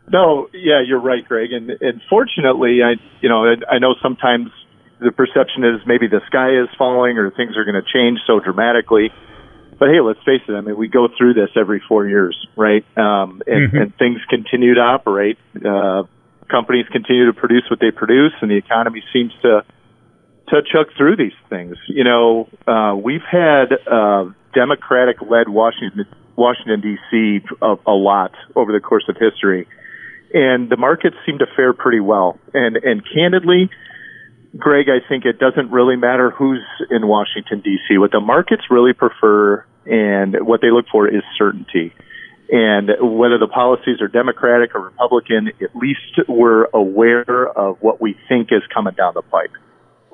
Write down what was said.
No, yeah, you're right, Greg. And fortunately, I know sometimes the perception is maybe the sky is falling or things are going to change so dramatically. But hey, let's face it. I mean, we go through this every 4 years, right? And things continue to operate. Companies continue to produce what they produce, and the economy seems to chug through these things. We've had Democratic-led Washington D.C. a lot over the course of history, and the markets seem to fare pretty well. And candidly, Greg, I think it doesn't really matter who's in Washington, D.C. What the markets really prefer and what they look for is certainty. And whether the policies are Democratic or Republican, at least we're aware of what we think is coming down the pipe.